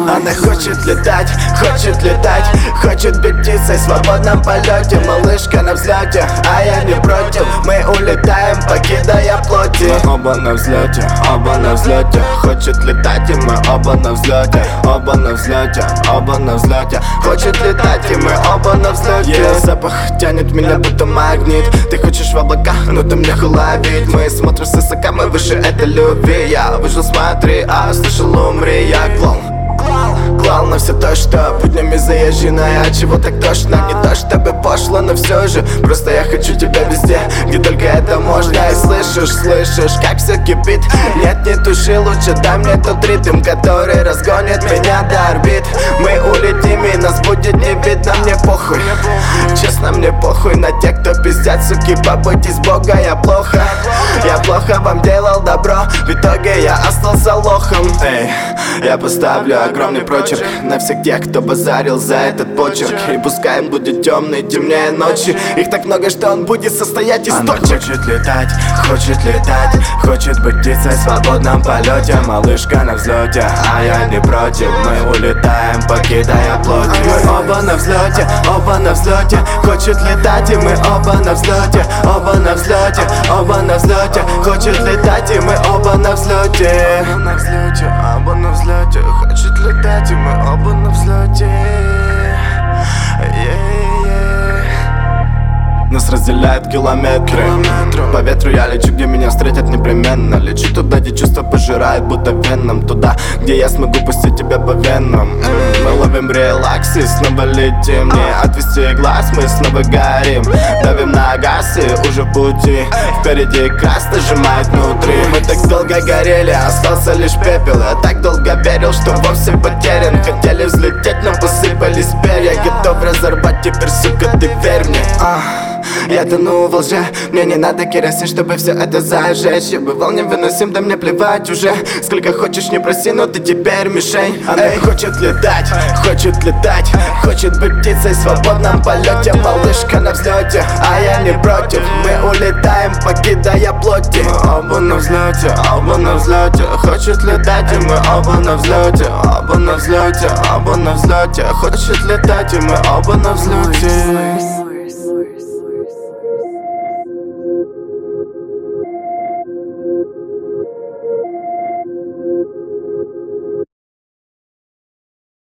Она хочет летать, хочет быть птицей в свободном полете. Малышка на взлете, а я не против. Мы улетаем, покидая плоти. Мы оба на взлете, хочет летать, и мы оба на взлете. Оба на взлете, хочет летать, и мы оба на взлете. Запах тянет меня будто магнит. Ты хочешь в облака, но там нехуй ловить. Мы смотрим с высока, мы выше этой любви. Я вышел, смотри, а слышал, умри. Я клал на все то, что буднями заезженная. А чего так тошно? Не то чтобы пошло, но все же просто я хочу тебя везде, где только это можно. И слышишь, как все кипит. Нет, не туши, лучше дай мне тот ритм, который разгонит меня до орбит. Мы улетим, и нас будет не видно. Мне похуй, честно, мне похуй на тех, кто пиздят, суки, побойтесь Бога. Я плохо вам делал добро, в итоге я остался лохом. Эй, я поставлю огромный прочерк на всех тех, кто базарил за этот почерк. И пускай он будет темный, темнее ночи. Их так много, что он будет состоять из точек. Хочет летать, хочет быть птицей в свободном полете. Малышка на взлете, а я не против. Мы улетаем, покидая плоть. Мы оба на взлете, хочет летать, и мы оба на взлете. Оба на взлете, хочет летать, и мы оба на взлете. Оба на взлете, хочет летать, и мы оба на взлете. Нас разделяют километры. По ветру я лечу, где меня встретят непременно. Лечу туда, где чувства пожирают, будто веном. Туда, где я смогу пустить тебя по венам. Мы ловим релакс и снова летим. Не отвести глаз, мы снова горим. Давим на газ и уже в пути. Впереди красно сжимает внутри. Мы так долго горели, остался лишь пепел. Я так долго верил, что вовсе потерян. Хотели взлететь, но посыпались перья. Готов разорвать, теперь, сука, ты верь мне. Я тону во лжи, мне не надо керосин, чтобы все это зажечь. Я бывал невыносим, да мне плевать уже. Сколько хочешь, не проси, но ты теперь мишень. Она хочет летать, хочет быть птицей в свободном полете. Малышка на взлете, а я не против. Мы улетаем, покидая плоти. Мы оба на взлете, хочет летать, и мы оба на взлете. Оба на взлете, хочет летать, и мы оба на взлете.